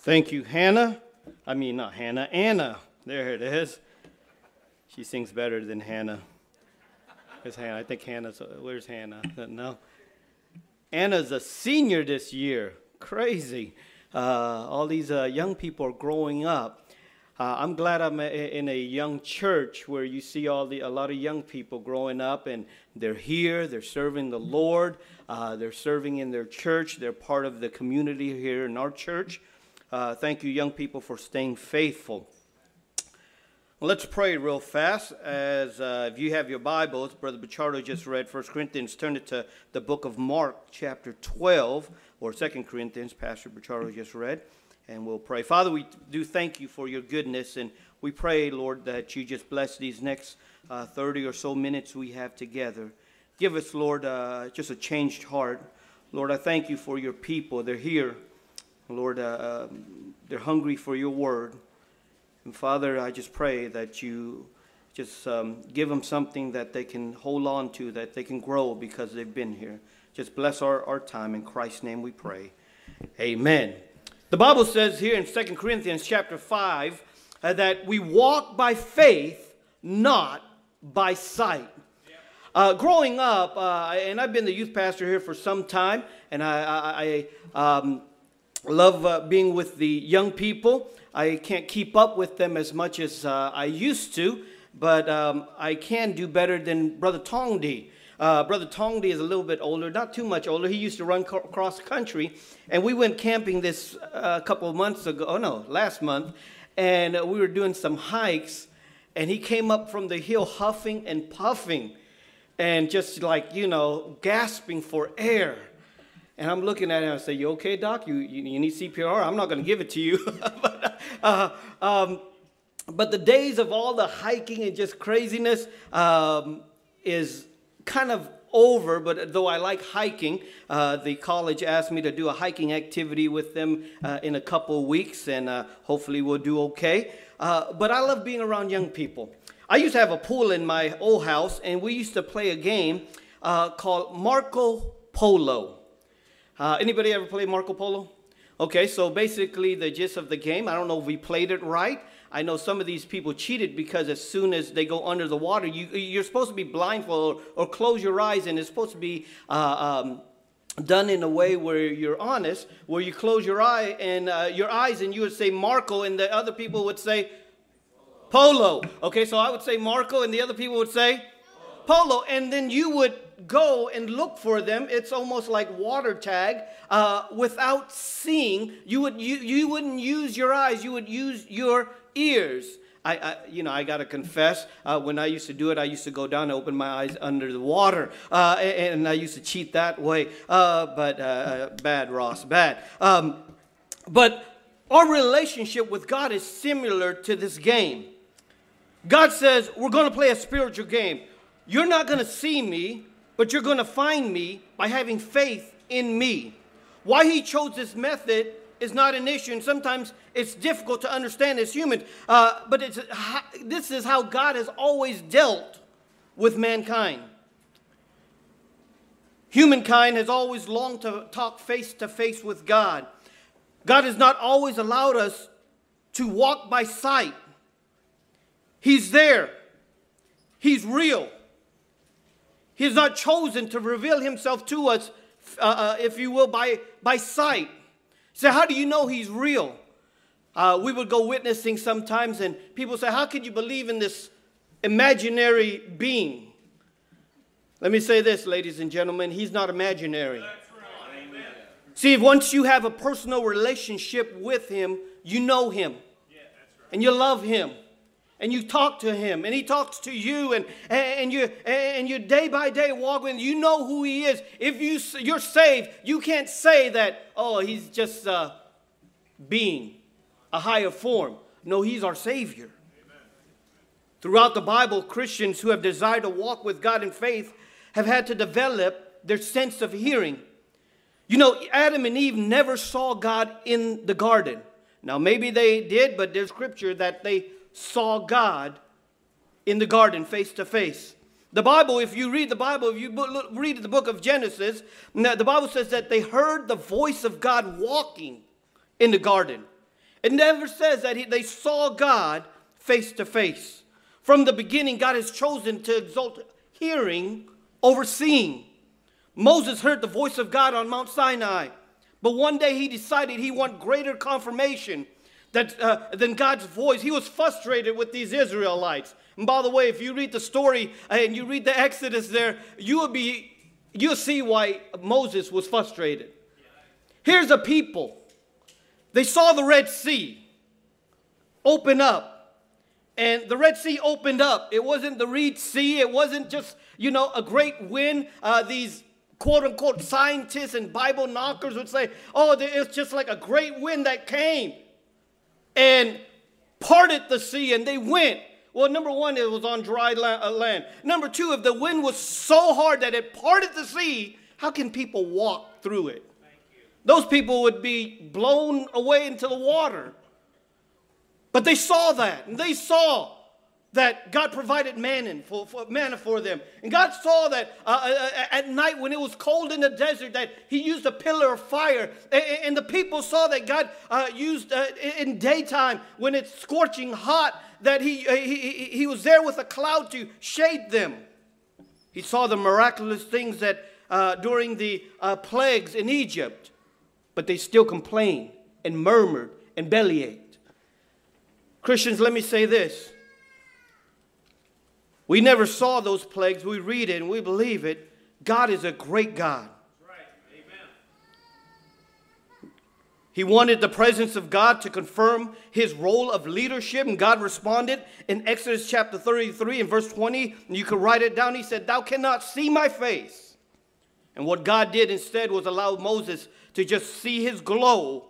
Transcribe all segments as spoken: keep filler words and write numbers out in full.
Thank you, Hannah. I mean, not Hannah, Anna. There it is. She sings better than Hannah. Where's Hannah? I think Hannah's, where's Hannah? No. Anna's a senior this year. Crazy. Uh, all these uh, young people are growing up. Uh, I'm glad I'm in a young church where you see all the a lot of young people growing up, and they're here, they're serving the Lord, uh, they're serving in their church, they're part of the community here in our church. Uh, thank you, young people, for staying faithful. Well, let's pray real fast. As uh, if you have your Bibles, Brother Bichardo just read First Corinthians. Turn it to the book of Mark, chapter twelve, or Second Corinthians, Pastor Bichardo just read. And we'll pray. Father, we do thank you for your goodness, and we pray, Lord, that you just bless these next uh, thirty or so minutes we have together. Give us, Lord, uh, just a changed heart. Lord, I thank you for your people. They're here. Lord, uh, they're hungry for your word. And Father, I just pray that you just um, give them something that they can hold on to, that they can grow because they've been here. Just bless our, our time. In Christ's name we pray. Amen. The Bible says here in Second Corinthians chapter five uh, that we walk by faith, not by sight. Uh, growing up, uh, and I've been the youth pastor here for some time, and I, I, I um, love uh, being with the young people. I can't keep up with them as much as uh, I used to, but um, I can do better than Brother Tongdi. Uh, Brother Tongdi is a little bit older, not too much older. He used to run co- cross country, and we went camping this a uh, couple of months ago. Oh no, last month, and uh, we were doing some hikes, and he came up from the hill huffing and puffing, and just like you know, gasping for air. And I'm looking at him and I say, "You okay, Doc? You you, you need C P R? I'm not going to give it to you." but, uh, um, but the days of all the hiking and just craziness um, is kind of over, but though I like hiking, uh, the college asked me to do a hiking activity with them uh, in a couple of weeks, and uh, hopefully we'll do okay. Uh, but I love being around young people. I used to have a pool in my old house, and we used to play a game uh, called Marco Polo. Uh, anybody ever play Marco Polo? Okay, so basically the gist of the game, I don't know if we played it right. I know some of these people cheated because as soon as they go under the water, you, you're supposed to be blindfolded or, or close your eyes, and it's supposed to be uh, um, done in a way where you're honest, where you close your eye and uh, your eyes, and you would say Marco, and the other people would say Polo. Okay, so I would say Marco, and the other people would say Polo, and then you would go and look for them. It's almost like water tag uh, without seeing. You would you, you wouldn't use your eyes. You would use your ears. I, I you know I gotta confess. Uh, when I used to do it, I used to go down and open my eyes under the water, uh, and, and I used to cheat that way. Uh, but uh, bad, Ross, bad. Um, but our relationship with God is similar to this game. God says we're going to play a spiritual game. You're not going to see me, but you're going to find me by having faith in me. Why he chose this method is not an issue, and sometimes it's difficult to understand as humans. Uh, but it's, this is how God has always dealt with mankind. Humankind has always longed to talk face to face with God. God has not always allowed us to walk by sight. He's there. He's real. He has not chosen to reveal himself to us, uh, uh, if you will, by, by sight. So how do you know he's real? Uh, we would go witnessing sometimes, and people say, how could you believe in this imaginary being? Let me say this, ladies and gentlemen, he's not imaginary. That's right. Amen. See, once you have a personal relationship with him, you know him. Yeah, that's right. And you love him. And you talk to him, and he talks to you, and, and, you, and you day by day walk with him. You know who he is. If you, you're saved, you can't say that, oh, he's just a being, a higher form. No, he's our Savior. Amen. Throughout the Bible, Christians who have desired to walk with God in faith have had to develop their sense of hearing. You know, Adam and Eve never saw God in the garden. Now, maybe they did, but there's scripture that they saw God in the garden face to face. The Bible, if you read the Bible, if you read the book of Genesis, the Bible says that they heard the voice of God walking in the garden. It never says that he, they saw God face to face. From the beginning, God has chosen to exalt hearing over seeing. Moses heard the voice of God on Mount Sinai, but one day he decided he wanted greater confirmation that, uh, than God's voice. He was frustrated with these Israelites. And by the way, if you read the story and you read the Exodus there, you will be, you'll see why Moses was frustrated. Here's a people. They saw the Red Sea open up. And the Red Sea opened up. It wasn't the Reed Sea. It wasn't just, you know, a great wind. Uh, these quote-unquote scientists and Bible knockers would say, oh, it's just like a great wind that came and parted the sea, and they went. Well, number one, it was on dry land. Number two, if the wind was so hard that it parted the sea, how can people walk through it? Those people would be blown away into the water. But they saw that, and they saw that God provided manna for, for, manna for them. And God saw that uh, uh, at night when it was cold in the desert that he used a pillar of fire. And, and the people saw that God uh, used uh, in daytime when it's scorching hot, that he, uh, he, he was there with a cloud to shade them. He saw the miraculous things that uh, during the uh, plagues in Egypt. But they still complained and murmured and bellyached. Christians, let me say this. We never saw those plagues. We read it and we believe it. God is a great God. Right. Amen. He wanted the presence of God to confirm his role of leadership, and God responded in Exodus chapter thirty-three and verse twenty. And you can write it down. He said, "Thou cannot see my face." And what God did instead was allow Moses to just see his glow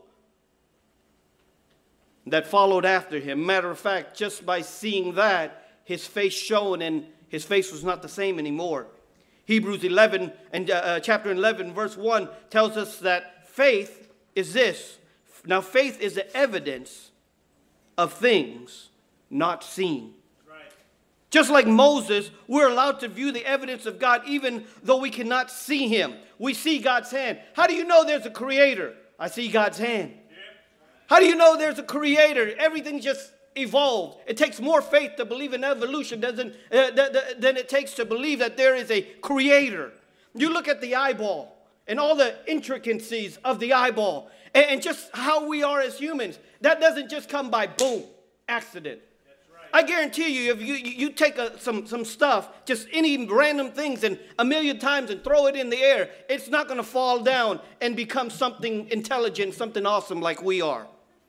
that followed after him. Matter of fact, just by seeing that, his face shone, and his face was not the same anymore. Hebrews eleven and uh, uh, chapter eleven, verse one tells us that faith is this. Now, faith is the evidence of things not seen. Right. Just like Moses, we're allowed to view the evidence of God even though we cannot see him. We see God's hand. How do you know there's a creator? I see God's hand. Yeah. How do you know there's a creator? Everything just evolved. It takes more faith to believe in evolution doesn't, uh, th- th- than it takes to believe that there is a creator. You look at the eyeball and all the intricacies of the eyeball and, and just how we are as humans. That doesn't just come by boom, accident. I guarantee you, if you, you take a, some, some stuff, just any random things and a million times and throw it in the air, it's not going to fall down and become something intelligent, something awesome like we are.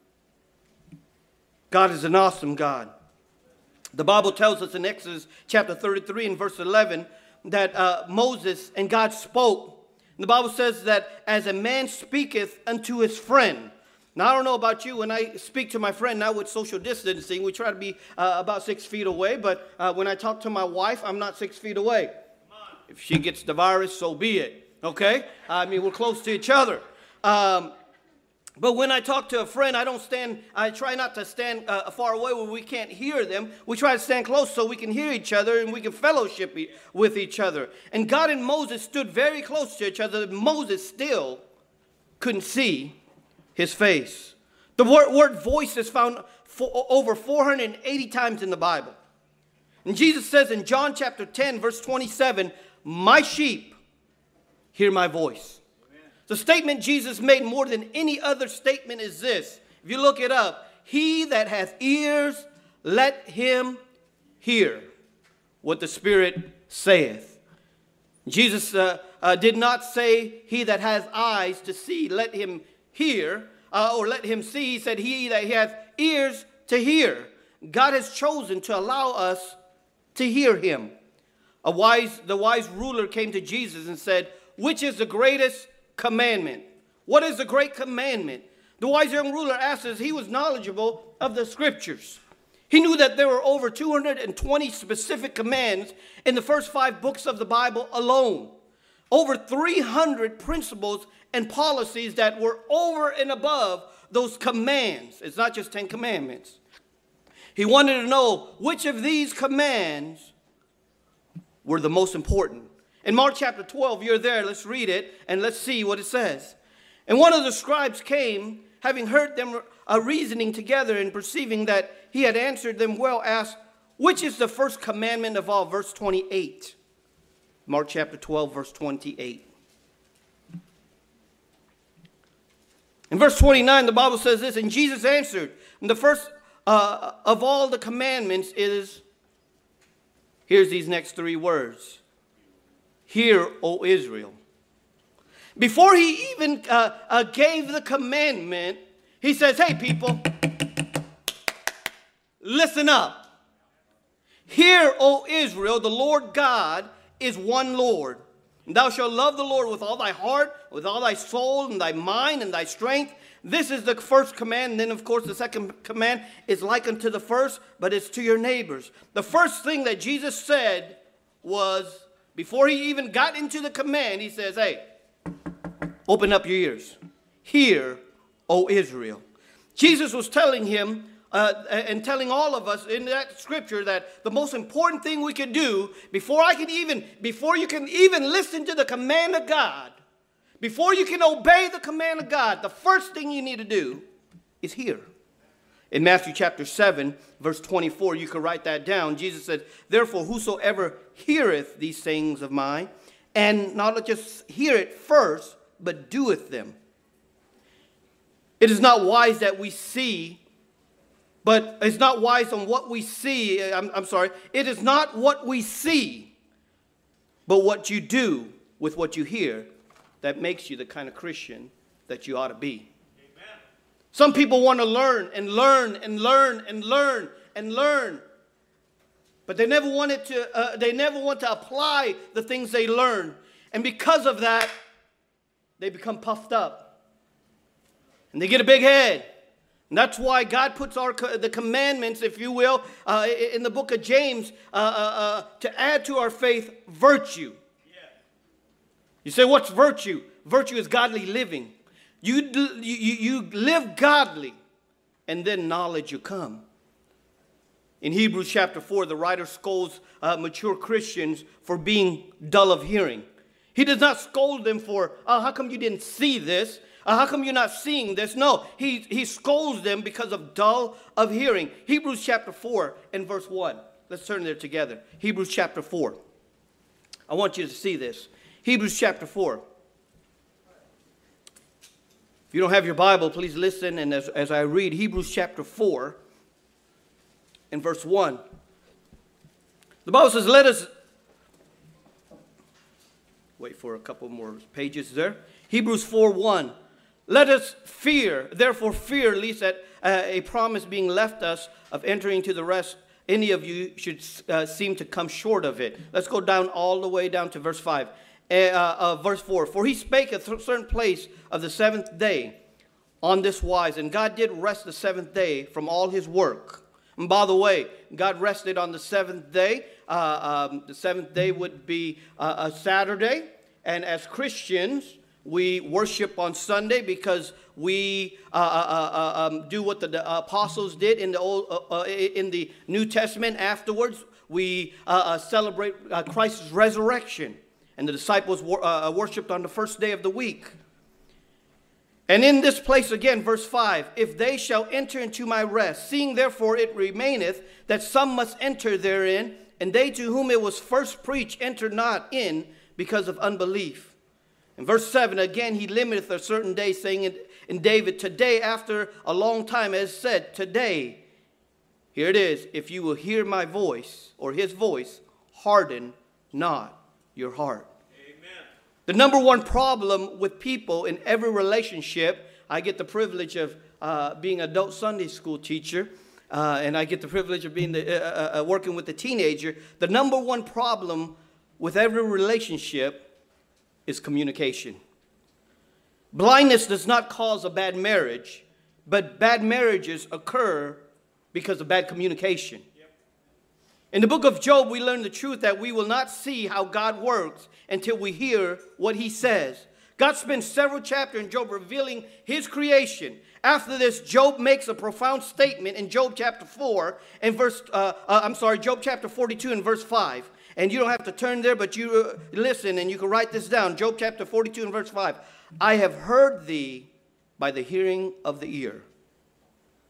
God is an awesome God. The Bible tells us in Exodus chapter thirty-three and verse eleven that uh, Moses and God spoke. And the Bible says that as a man speaketh unto his friend. Now, I don't know about you. When I speak to my friend, now with social distancing, we try to be uh, about six feet away. But uh, when I talk to my wife, I'm not six feet away. If she gets the virus, so be it. Okay? I mean, we're close to each other. Um, but when I talk to a friend, I don't stand, I try not to stand uh, far away where we can't hear them. We try to stand close so we can hear each other and we can fellowship e- with each other. And God and Moses stood very close to each other. Moses still couldn't see his face. The word, word voice is found for, over four hundred eighty times in the Bible. And Jesus says in John chapter ten, verse twenty-seven, "My sheep hear my voice." Amen. The statement Jesus made more than any other statement is this. If you look it up, "He that hath ears, let him hear what the Spirit saith." Jesus uh, uh, did not say, "He that has eyes to see, let him hear," uh, or let him see. He said, "He that hath ears to hear." God has chosen to allow us to hear him. A wise, the wise ruler came to Jesus and said, "Which is the greatest commandment?" What is the great commandment? The wise young ruler asked as he was knowledgeable of the scriptures. He knew that there were over two hundred twenty specific commands in the first five books of the Bible alone. Over three hundred principles and policies that were over and above those commands. It's not just Ten Commandments. He wanted to know which of these commands were the most important. In Mark chapter twelve, you're there. Let's read it and let's see what it says. "And one of the scribes came, having heard them uh, reasoning together and perceiving that he had answered them well, asked, which is the first commandment of all? Verse twenty-eight. Mark chapter twelve, verse twenty-eight. In verse twenty-nine, the Bible says this, and Jesus answered, and the first uh, of all the commandments is, here's these next three words. Hear, O Israel. Before he even uh, uh, gave the commandment, he says, hey people, listen up. Hear, O Israel, the Lord God is one Lord. And thou shalt love the Lord with all thy heart, with all thy soul, and thy mind, and thy strength. This is the first command. And then, of course, the second command is like unto the first, but it's to your neighbors. The first thing that Jesus said was, before he even got into the command, he says, hey, open up your ears. Hear, O Israel. Jesus was telling him uh, and telling all of us in that scripture that the most important thing we could do before I can even, before you can even listen to the command of God, before you can obey the command of God, the first thing you need to do is hear. In Matthew chapter seven, verse twenty-four, you can write that down. Jesus said, therefore, whosoever heareth these sayings of mine, and not just hear it first, but doeth them. It is not wise that we see, but it's not wise on what we see. I'm, I'm sorry. It is not what we see, but what you do with what you hear that makes you the kind of Christian that you ought to be. Amen. Some people want to learn and learn and learn and learn and learn, but they never wanted to. Uh, they never want to apply the things they learn, and because of that, they become puffed up, and they get a big head. And that's why God puts our the commandments, if you will, uh, in the book of James uh, uh, uh, to add to our faith virtue. Yeah. You say, what's virtue? Virtue is godly living. You, you, you live godly, and then knowledge will come. In Hebrews chapter four, the writer scolds uh, mature Christians for being dull of hearing. He does not scold them for, oh, how come you didn't see this? Uh, how come you're not seeing this? No, he, he scolds them because of dull of hearing. Hebrews chapter four and verse one. Let's turn there together. Hebrews chapter four. I want you to see this. Hebrews chapter four. If you don't have your Bible, please listen. And as, as I read Hebrews chapter four and verse one. The Bible says, let us... Wait for a couple more pages there. Hebrews four one. Let us fear, therefore fear, lest that uh, a promise being left us of entering to the rest, any of you should uh, seem to come short of it. Let's go down all the way down to verse five. Uh, uh, verse four. For he spake a certain place of the seventh day on this wise, and God did rest the seventh day from all his work. And by the way, God rested on the seventh day. Uh, um, the seventh day would be uh, a Saturday. And as Christians, we worship on Sunday because we uh, uh, uh, um, do what the apostles did in the old, uh, uh, in the New Testament. Afterwards, we uh, uh, celebrate uh, Christ's resurrection, and the disciples wor- uh, worshipped on the first day of the week. And in this place again, verse five, if they shall enter into my rest, seeing therefore it remaineth that some must enter therein, and they to whom it was first preached enter not in because of unbelief. In verse seven, again, he limiteth a certain day, saying in, in David, today after a long time has said, today, here it is, if you will hear my voice, or his voice, harden not your heart. Amen. The number one problem with people in every relationship, I get the privilege of uh, being an adult Sunday school teacher, uh, and I get the privilege of being the, uh, uh, working with the teenager. The number one problem with every relationship is communication. Blindness does not cause a bad marriage, but bad marriages occur because of bad communication. Yep. In the book of Job, we learn the truth that we will not see how God works until we hear what he says. God spends several chapters in Job revealing his creation. After this, Job makes a profound statement in Job chapter four and verse, uh, uh, I'm sorry, Job chapter forty-two and verse five. And you don't have to turn there, but you uh, listen and you can write this down. Job chapter forty-two and verse five. I have heard thee by the hearing of the ear,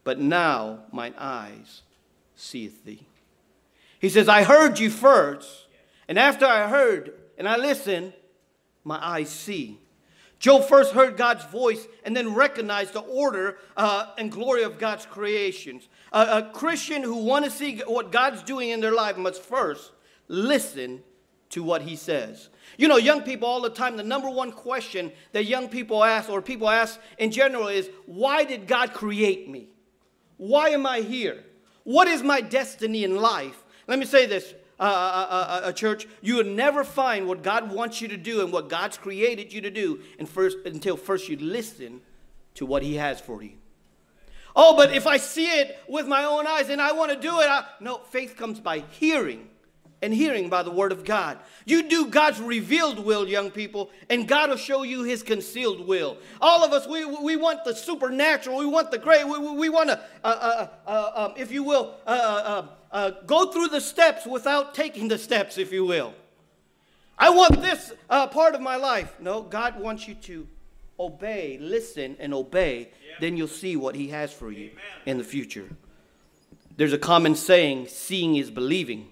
but now mine eyes seeth thee. He says, I heard you first, and after I heard and I listened, my eyes see. Job first heard God's voice and then recognized the order uh, and glory of God's creations. Uh, a Christian who want to see what God's doing in their life must first listen to what he says. You know, young people all the time, the number one question that young people ask, or people ask in general, is, why did God create me? Why am I here? What is my destiny in life? Let me say this. Uh, uh, uh, uh, church, you will never find what God wants you to do and what God's created you to do and first, until first you listen to what he has for you. Oh, but if I see it with my own eyes and I want to do it, I, no, faith comes by hearing, and hearing by the word of God. You do God's revealed will, young people, and God will show you his concealed will. All of us, we, we want the supernatural. We want the great. We, we want to, uh, uh, uh, um, if you will, uh, uh, uh, go through the steps without taking the steps, if you will. I want this uh, part of my life. No, God wants you to obey, listen, and obey. Yep. Then you'll see what he has for you. Amen. In the future. There's a common saying, seeing is believing.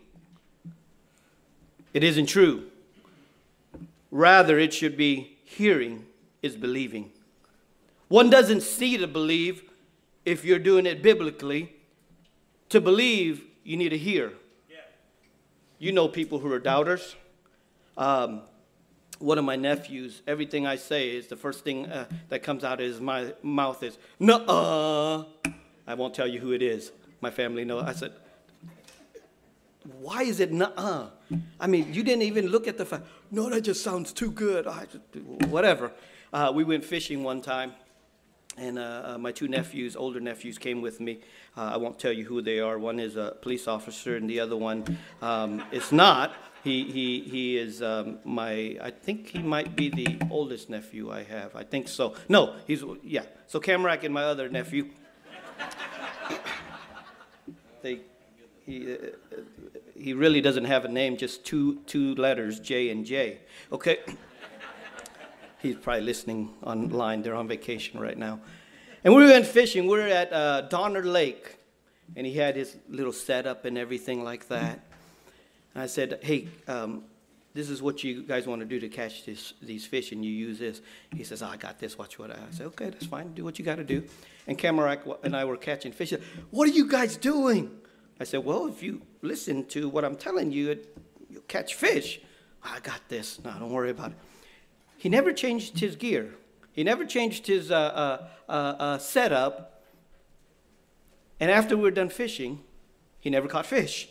It isn't true. Rather, it should be hearing is believing. One doesn't see to believe if you're doing it biblically. To believe, you need to hear. Yeah. You know people who are doubters. Um, one of my nephews, everything I say is the first thing uh, that comes out of his my mouth is, nuh-uh. I won't tell you who it is. My family knows. I said, why is it nuh-uh? I mean, you didn't even look at the fact. No, that just sounds too good. I just, whatever. Uh, we went fishing one time, and uh, uh, my two nephews, older nephews, came with me. Uh, I won't tell you who they are. One is a police officer, and the other one um, is not. He he he is um, my. I think he might be the oldest nephew I have. I think so. No, he's yeah. So Camrak and my other nephew. they. He, uh, he really doesn't have a name, just two two letters, J and J. Okay? He's probably listening online. They're on vacation right now. And we went fishing. We were at uh, Donner Lake, and he had his little setup and everything like that. And I said, hey, um, this is what you guys want to do to catch this, these fish, and you use this. He says, oh, I got this. Watch what I... I said, okay, that's fine. Do what you got to do. And Camarac and I were catching fish. He said, what are you guys doing? I said, well, if you listen to what I'm telling you, you'll catch fish. I got this. No, don't worry about it. He never changed his gear. He never changed his uh, uh, uh, uh, setup. And after we were done fishing, he never caught fish.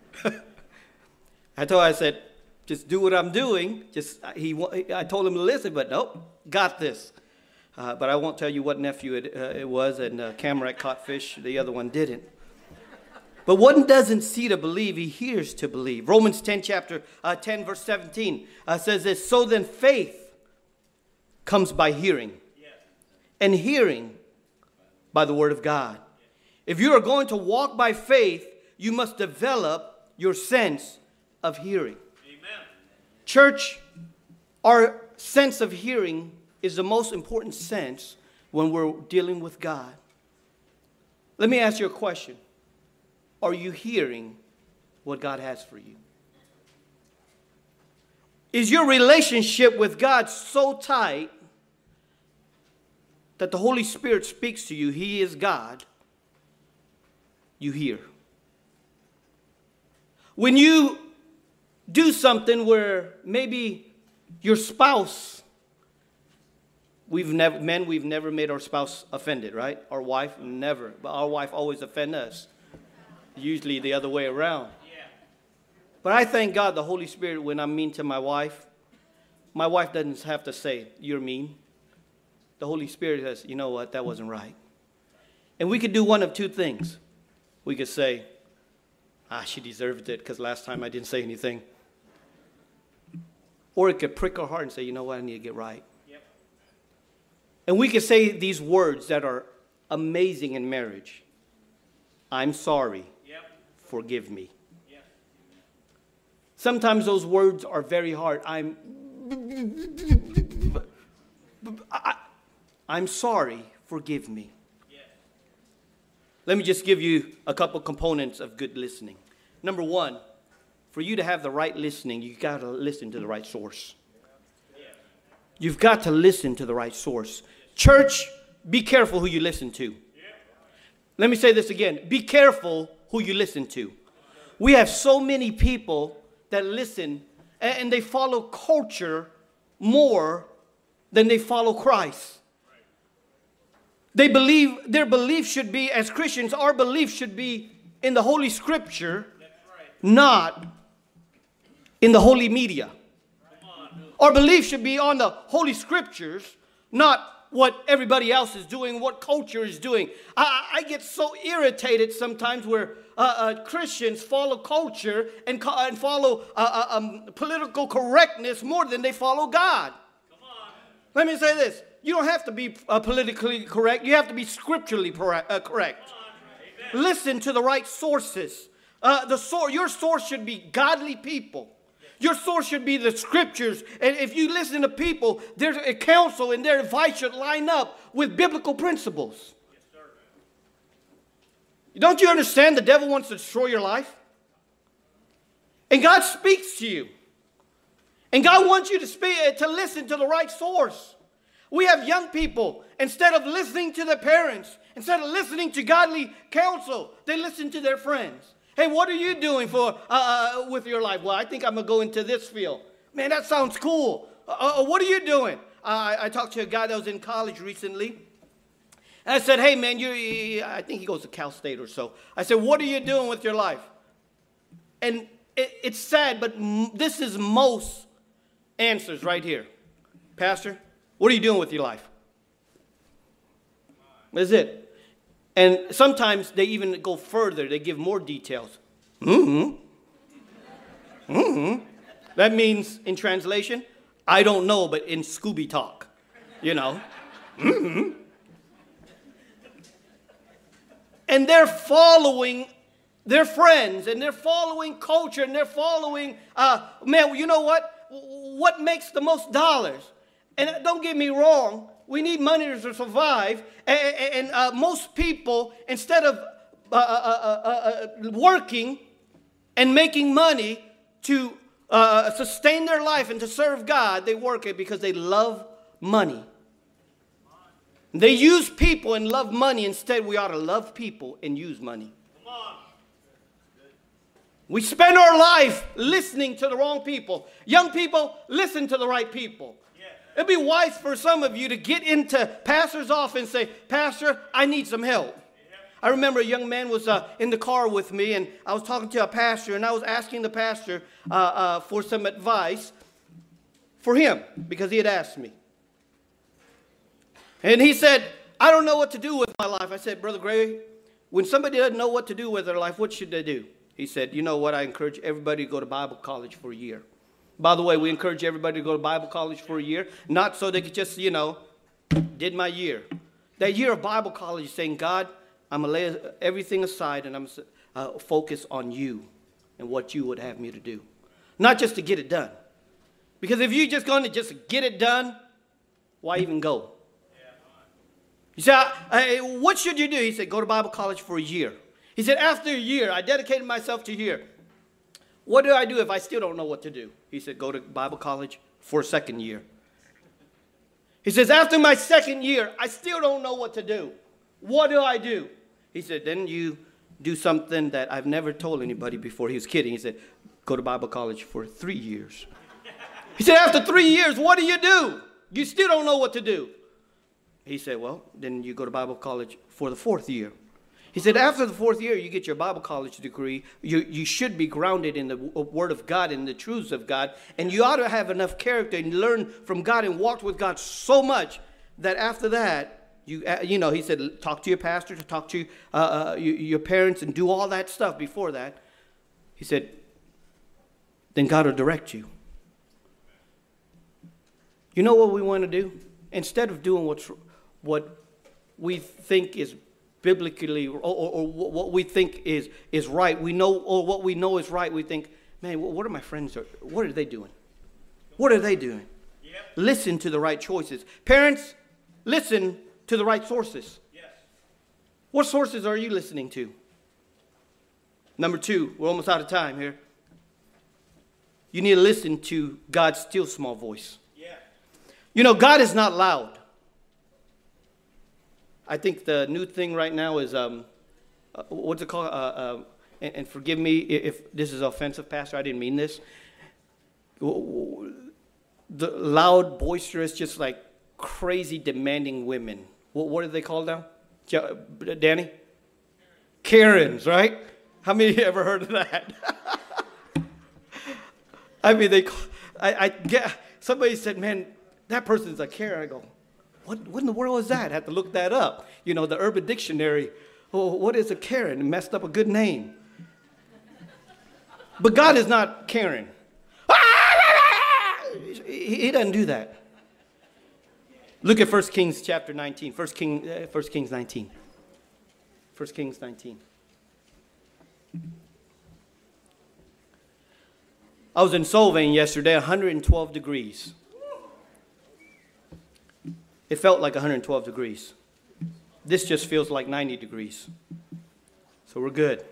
I told him, I said, just do what I'm doing. Just he. I told him to listen, but nope, got this. Uh, but I won't tell you what nephew it, uh, it was, and uh, Camarac caught fish. The other one didn't. But one doesn't see to believe, he hears to believe. Romans ten, chapter uh, ten, verse seventeen uh, says this, so then faith comes by hearing, yes. And hearing by the word of God. Yes. If you are going to walk by faith, you must develop your sense of hearing. Amen. Church, our sense of hearing is the most important sense when we're dealing with God. Let me ask you a question. Are you hearing what God has for you? Is your relationship with God so tight that the Holy Spirit speaks to you? He is God. You hear. When you do something where maybe your spouse, we've never, men, we've never made our spouse offended, right? Our wife, never. But our wife always offends us. Usually the other way around. Yeah. But I thank God the Holy Spirit, when I'm mean to my wife, my wife doesn't have to say, you're mean. The Holy Spirit says, you know what, that wasn't right. And we could do one of two things. We could say, ah, she deserved it because last time I didn't say anything. Or it could prick our heart and say, you know what, I need to get right. Yep. And we could say these words that are amazing in marriage. I'm sorry. Yep. Forgive me. Yep. Sometimes those words are very hard. I'm I, I'm sorry. Forgive me. Yes. Let me just give you a couple components of good listening. Number one, for you to have the right listening, you've got to listen to the right source. You've got to listen to the right source. Church, be careful who you listen to. Let me say this again. Be careful who you listen to. We have so many people that listen and they follow culture more than they follow Christ. They believe, their belief should be, as Christians, our belief should be in the Holy Scripture, not in the holy media. Our belief should be on the Holy Scriptures, not what everybody else is doing, what culture is doing. I, I get so irritated sometimes where uh, uh, Christians follow culture and, co- and follow uh, uh, um, political correctness more than they follow God. Let me say this. You don't have to be uh, politically correct. You have to be scripturally correct. Uh, correct. Listen to the right sources. Uh, the sor- your source should be godly people. Your source should be the scriptures. And if you listen to people, their counsel and their advice should line up with biblical principles. Yes, sir. Don't you understand the devil wants to destroy your life? And God speaks to you. And God wants you to speak, to listen to the right source. We have young people, instead of listening to their parents, instead of listening to godly counsel, they listen to their friends. Hey, what are you doing for uh, uh, with your life? Well, I think I'm going to go into this field. Man, that sounds cool. Uh, uh, what are you doing? Uh, I, I talked to a guy that was in college recently. And I said, hey, man, you, I think he goes to Cal State or so. I said, what are you doing with your life? And it, it's sad, but m- this is most answers right here. Pastor, what are you doing with your life? That's it. And sometimes they even go further. They give more details. Mm-hmm. Mm-hmm. That means, in translation, I don't know, but in Scooby talk, you know. Mm-hmm. And they're following their friends, and they're following culture, and they're following, uh, man, you know what? What makes the most dollars? And don't get me wrong, we need money to survive. And, and uh, most people, instead of uh, uh, uh, uh, working and making money to uh, sustain their life and to serve God, they work it because they love money. They use people and love money. Instead, we ought to love people and use money. We spend our life listening to the wrong people. Young people, listen to the right people. It'd be wise for some of you to get into pastor's office and say, Pastor, I need some help. I remember a young man was uh, in the car with me, and I was talking to a pastor, and I was asking the pastor uh, uh, for some advice for him because he had asked me. And he said, I don't know what to do with my life. I said, Brother Gray, when somebody doesn't know what to do with their life, what should they do? He said, you know what, I encourage everybody to go to Bible college for a year. By the way, we encourage everybody to go to Bible college for a year, not so they could just, you know, did my year. That year of Bible college is saying, God, I'm going to lay everything aside and I'm going to uh, focus on you and what you would have me to do. Not just to get it done. Because if you're just going to just get it done, why even go? You say, hey, what should you do? He said, go to Bible college for a year. He said, after a year, I dedicated myself to a year. What do I do if I still don't know what to do? He said, go to Bible college for a second year. He says, after my second year, I still don't know what to do. What do I do? He said, then you do something that I've never told anybody before. He was kidding. He said, go to Bible college for three years. He said, after three years, what do you do? You still don't know what to do. He said, well, then you go to Bible college for the fourth year. He said, after the fourth year, you get your Bible college degree. You, you should be grounded in the Word of God and the truths of God. And you ought to have enough character and learn from God and walk with God so much that after that, you uh, you know, he said, talk to your pastor, talk to uh, uh, your, your parents and do all that stuff before that. He said, then God will direct you. You know what we want to do? Instead of doing what's, what we think is biblically, or, or, or what we think is, is right, we know, or what we know is right, we think, man, what are my friends, what are they doing? What are they doing? Yep. Listen to the right choices. Parents, listen to the right sources. Yes. What sources are you listening to? Number two, we're almost out of time here. You need to listen to God's still small voice. Yeah. You know, God is not loud. I think the new thing right now is, um, uh, what's it called? Uh, uh, and, and forgive me if this is offensive, Pastor. I didn't mean this. The loud, boisterous, just like crazy demanding women. What, what are they called now? Danny? Karens, right? How many of you ever heard of that? I mean, they. I, I get. Somebody said, "Man, that person's a Karen." I go, "What? What in the world is that?" I had to look that up. You know, the Urban Dictionary. Oh, what is a Karen? It messed up a good name. But God is not Karen. He, he doesn't do that. Look at First Kings chapter nineteen. First King, uh, First Kings nineteen. First Kings nineteen. I was in Solvang yesterday, one hundred twelve degrees. It felt like one hundred twelve degrees. This just feels like ninety degrees. So we're good.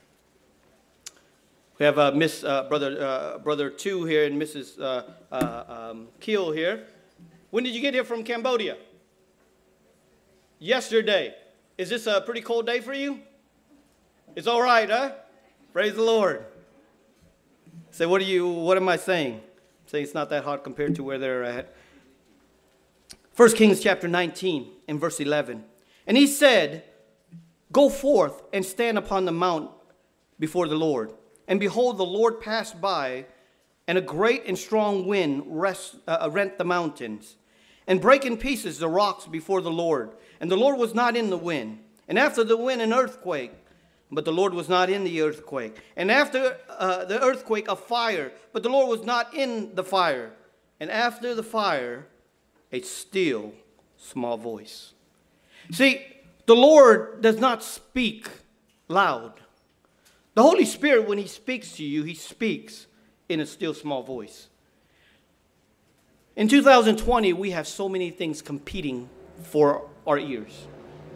We have uh, Miss uh, Brother uh, Brother Two here and Missus Uh, uh, um, Keel here. When did you get here from Cambodia? Yesterday. Is this a pretty cold day for you? It's all right, huh? Praise the Lord. Say, what are you? What am I saying? I'm saying it's not that hot compared to where they're at. First Kings chapter nineteen and verse eleven. And he said, "Go forth and stand upon the mount before the Lord. And behold, the Lord passed by, and a great and strong wind rest, uh, rent the mountains, and brake in pieces the rocks before the Lord. And the Lord was not in the wind. And after the wind, an earthquake. But the Lord was not in the earthquake. And after uh, the earthquake, a fire. But the Lord was not in the fire. And after the fire, a still small voice." See, the Lord does not speak loud. The Holy Spirit, when he speaks to you, he speaks in a still small voice. In two thousand twenty, we have so many things competing for our ears.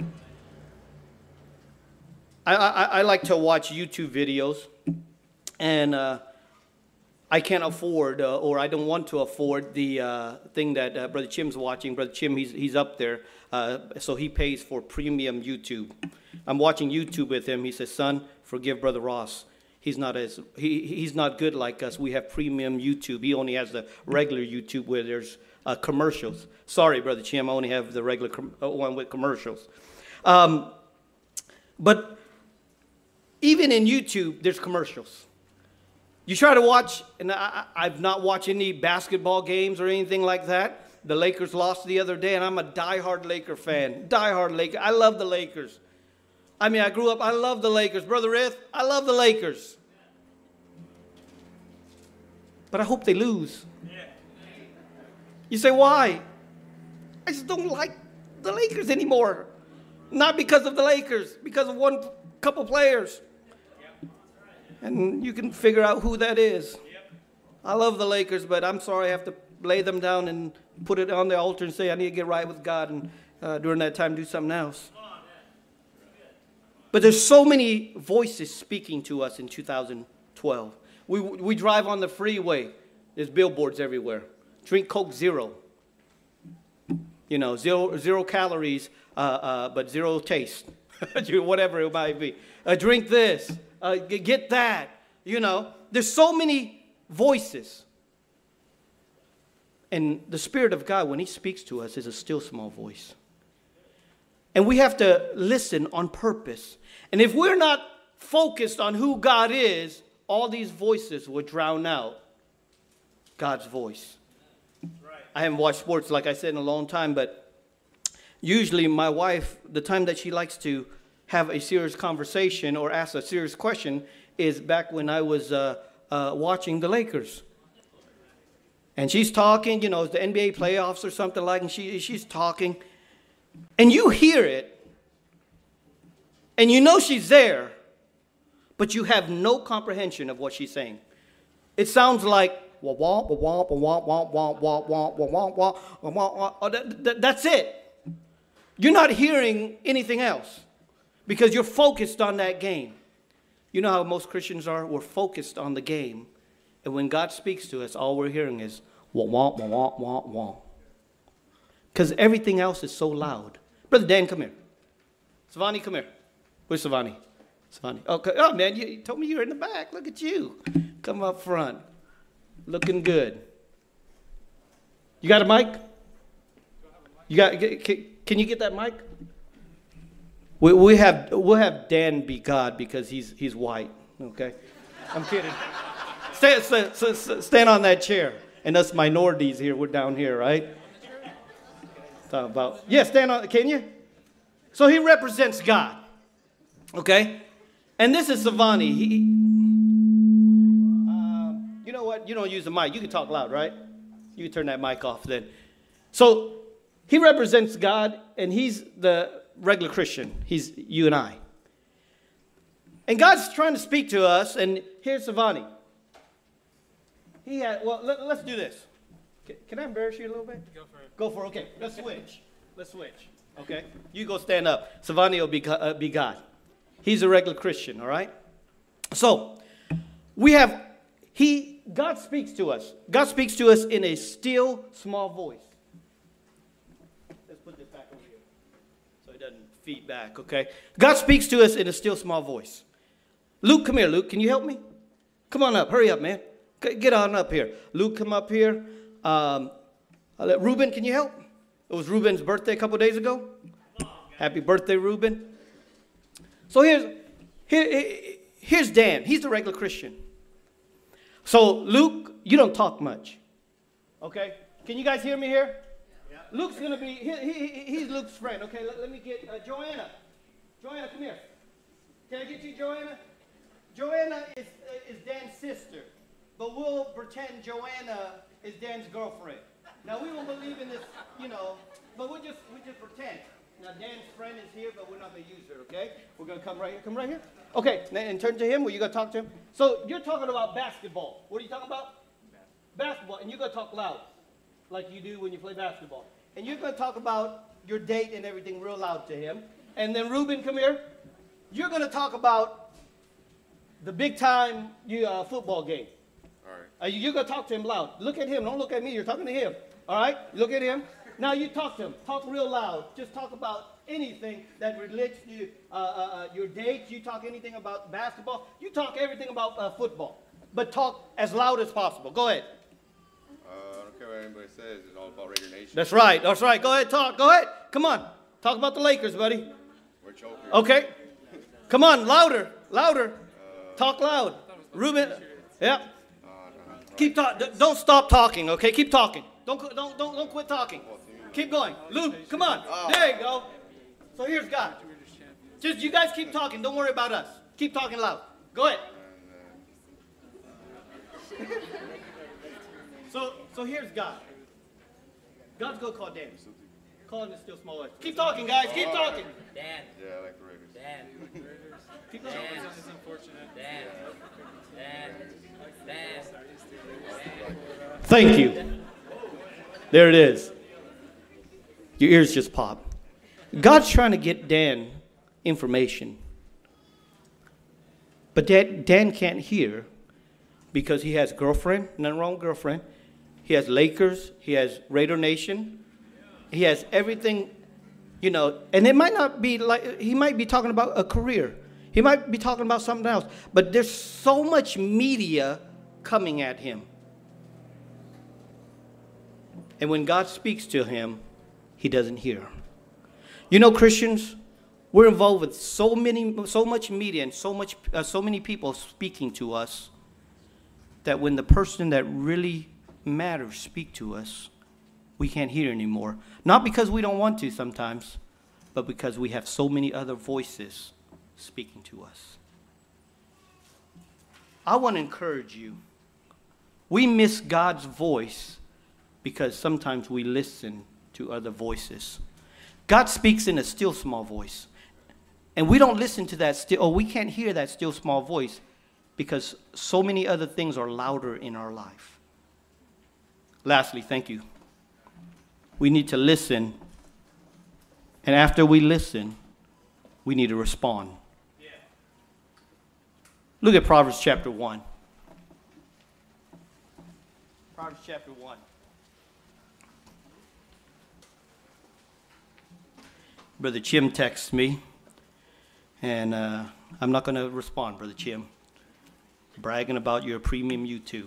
I, I, I like to watch YouTube videos, and uh, I can't afford, uh, or I don't want to afford the uh, thing that uh, Brother Chim's watching. Brother Chim, he's, he's up there, uh, so he pays for premium YouTube. I'm watching YouTube with him. He says, "Son, forgive Brother Ross. He's not as he he's not good like us. We have premium YouTube. He only has the regular YouTube where there's uh, commercials." Sorry, Brother Chim, I only have the regular com- one with commercials. Um, but even in YouTube, there's commercials. You try to watch, and I, I've not watched any basketball games or anything like that. The Lakers lost the other day, and I'm a diehard Laker fan. Diehard Laker. I love the Lakers. I mean, I grew up, I love the Lakers. Brother Rith, I love the Lakers. But I hope they lose. You say, why? I just don't like the Lakers anymore. Not because of the Lakers, because of one couple players. And you can figure out who that is. I love the Lakers, but I'm sorry I have to lay them down and put it on the altar and say I need to get right with God, and uh, during that time do something else. But there's so many voices speaking to us in two thousand twelve. We we drive on the freeway. There's billboards everywhere. Drink Coke Zero. You know, zero zero calories, uh, uh, but zero taste. Whatever it might be. Uh, drink this. Uh, get that. You know, there's so many voices. And the Spirit of God, when he speaks to us, is a still small voice. And we have to listen on purpose. And if we're not focused on who God is, all these voices will drown out God's voice. Right. I haven't watched sports, like I said, in a long time, but usually my wife, the time that she likes to have a serious conversation or ask a serious question is back when I was uh, uh, watching the Lakers. And she's talking, you know, it's the N B A playoffs or something like, and she she's talking. And you hear it, and you know she's there, but you have no comprehension of what she's saying. It sounds like wah wah wah wah wah wah wah wah wah wah wah wah wah. That's it. You're not hearing anything else. because you're focused on that game. You know how most Christians are? We're focused on the game. And when God speaks to us, all we're hearing is wah, wah, wah, wah, wah, wah. Because everything else is so loud. Brother Dan, come here. Savani, come here. Where's Savani? Savani. Okay. Oh, man, you, you told me you were in the back. Look at you. Come up front. Looking good. You got a mic? You got? Can, can you get that mic? We, we have we'll have Dan be God because he's he's white. Okay, I'm kidding. Stand, stand, stand on that chair, and us minorities here, we're down here, right? Talking about yeah, stand on. Can you? So he represents God. Okay, and this is Savani. He, um, you know what? You don't use the mic. You can talk loud, right? You can turn that mic off then. So he represents God, and he's the regular Christian. He's you and I. And God's trying to speak to us, and here's Savani. He had, well, let, let's do this. Can, can I embarrass you a little bit? Go for it. Go for it. Okay, let's switch. Let's switch. Okay? You go stand up. Savani will be, uh, be God. He's a regular Christian, all right? So, we have, he, God speaks to us. God speaks to us in a still, small voice. Let's put this back over here so it doesn't feed back, okay? God speaks to us in a still, small voice. Luke, come here, Luke. Can you help me? Come on up. Hurry up, man. Get on up here. Luke, come up here. Um, Reuben, can you help? It was Reuben's birthday a couple days ago. Happy birthday, Reuben. So here's, here, here's Dan. He's the regular Christian. So, Luke, you don't talk much. Okay? Can you guys hear me here? Yeah. Luke's going to be, he, he, he's Luke's friend. Okay, let, let me get uh, Joanna. Joanna, come here. Can I get you, Joanna? Joanna is, uh, is Dan's sister. But we'll pretend Joanna is Dan's girlfriend. Now, we won't believe in this, you know, but we'll just, we just pretend. Now, Dan's friend is here, but we're not going to use her, okay? We're going to come right here. Come right here. Okay, and turn to him. Were you going to talk to him? So you're talking about basketball. What are you talking about? Basketball. And you're going to talk loud, like you do when you play basketball. And you're going to talk about your date and everything real loud to him. And then, Reuben, come here. You're going to talk about the big-time uh, football game. All right. Uh, you're going to talk to him loud. Look at him. Don't look at me. You're talking to him. All right? Look at him. Now you talk to him. Talk real loud. Just talk about anything that relates to uh, uh, your dates. You talk anything about basketball. You talk everything about uh, football. But talk as loud as possible. Go ahead. Uh, I don't care what anybody says. It's all about Raider Nation. That's right. That's right. Go ahead. Talk. Go ahead. Come on. Talk about the Lakers, buddy. We're choking. Okay. Come on. Louder. Louder. Uh, talk loud. Ruben. Yeah. Uh, no, no. Keep talking. Don't stop talking. Okay. Keep talking. Don't don't don't don't quit talking. Keep going. Luke, come on. There you go. So here's God. Just you guys keep talking. Don't worry about us. Keep talking loud. Go ahead. So so here's God. God's gonna call Dan. Call him in still small voice. Keep talking, guys. Keep talking. Dan. Yeah, I like the Raiders. Dan. Keep talking. Dan. It's unfortunate. Dan. Dan. Dan. Dan. Thank you. There it is. Your ears just pop. God's trying to get Dan information. But Dan, Dan can't hear because he has girlfriend, nothing wrong with girlfriend. He has Lakers. He has Raider Nation. He has everything, you know. And it might not be like, he might be talking about a career. He might be talking about something else. But there's so much media coming at him. And when God speaks to him, he doesn't hear. You know, Christians, we're involved with so many, so much media and so much, uh, so many people speaking to us that when the person that really matters speak to us, we can't hear anymore. Not because we don't want to sometimes, but because we have so many other voices speaking to us. I want to encourage you. We miss God's voice because sometimes we listen to other voices. God speaks in a still small voice. And we don't listen to that still, or we can't hear that still small voice because so many other things are louder in our life. Lastly, thank you. We need to listen. And after we listen, we we need to respond. Look at Proverbs chapter one. Proverbs chapter one. Brother Chim texts me, and uh, I'm not going to respond, Brother Chim. Bragging about your premium YouTube.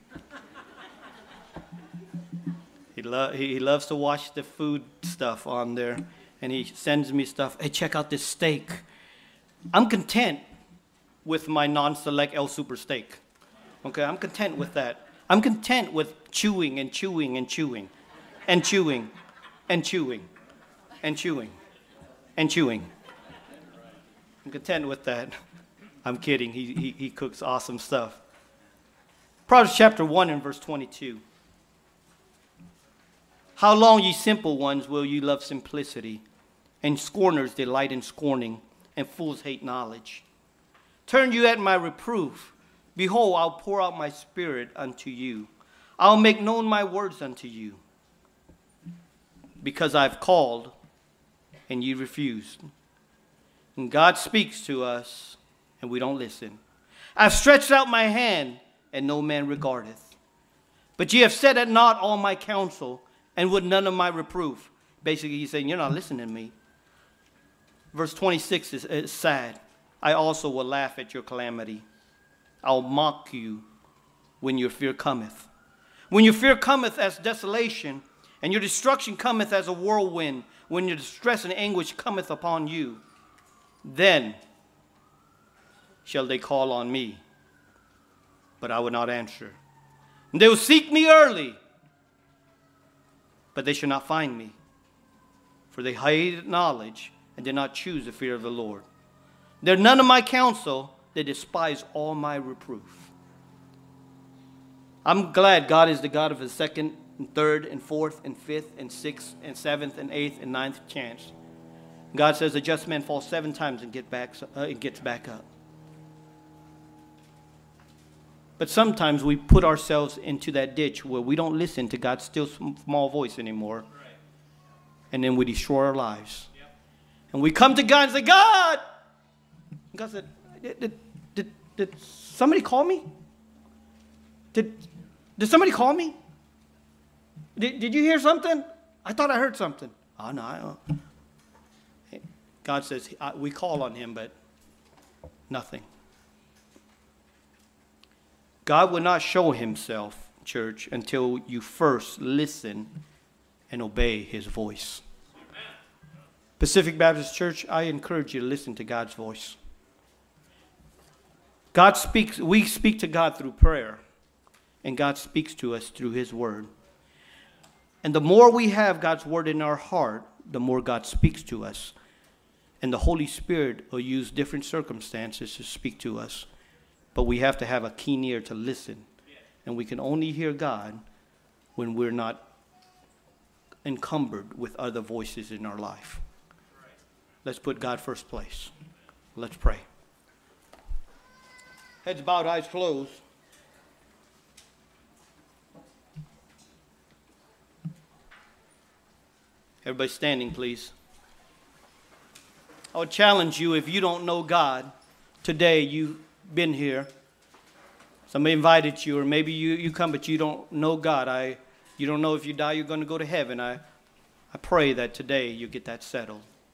he, lo- he, he loves to watch the food stuff on there, and he sends me stuff. Hey, check out this steak. I'm content with my non-select El Super steak. Okay, I'm content with that. I'm content with chewing and chewing and chewing and chewing and chewing and chewing and chewing. I'm content with that. I'm kidding. He, he, he cooks awesome stuff. Proverbs chapter one and verse twenty-two. How long, ye simple ones, will you love simplicity, and scorners delight in scorning, and fools hate knowledge? Turn you at my reproof. Behold, I'll pour out my spirit unto you. I'll make known my words unto you. Because I've called, and ye refused. And God speaks to us, and we don't listen. I've stretched out my hand, and no man regardeth. But ye have set at naught all my counsel, and would none of my reproof. Basically, he's saying, you're not listening to me. Verse twenty-six is, is sad. I also will laugh at your calamity. I'll mock you when your fear cometh. When your fear cometh as desolation, and your destruction cometh as a whirlwind, when your distress and anguish cometh upon you, then shall they call on me, but I will not answer. And they will seek me early, but they shall not find me. For they hated knowledge and did not choose the fear of the Lord. They're none of my counsel, they despise all my reproof. I'm glad God is the God of the second and third and fourth and fifth and sixth and seventh and eighth and ninth chance. God says a just man falls seven times and get back, uh, and gets back up. But sometimes we put ourselves into that ditch where we don't listen to God's still small voice anymore. And then we destroy our lives. Yep. And we come to God and say, God! And God said, did, did, did, did somebody call me? Did, did somebody call me? Did, did you hear something? I thought I heard something. Oh, no. I don't. God says, we call on him, but nothing. God will not show himself, church, until you first listen and obey his voice. Amen. Pacific Baptist Church, I encourage you to listen to God's voice. God speaks, we speak to God through prayer, and God speaks to us through his word. And the more we have God's word in our heart, the more God speaks to us. And the Holy Spirit will use different circumstances to speak to us. But we have to have a keen ear to listen. And we can only hear God when we're not encumbered with other voices in our life. Let's put God first place. Let's pray. Heads bowed, eyes closed. Everybody standing, please. I would challenge you, if you don't know God, today you've been here. Somebody invited you, or maybe you, you come, but you don't know God. I, you don't know if you die, you're going to go to heaven. I, I pray that today you get that settled.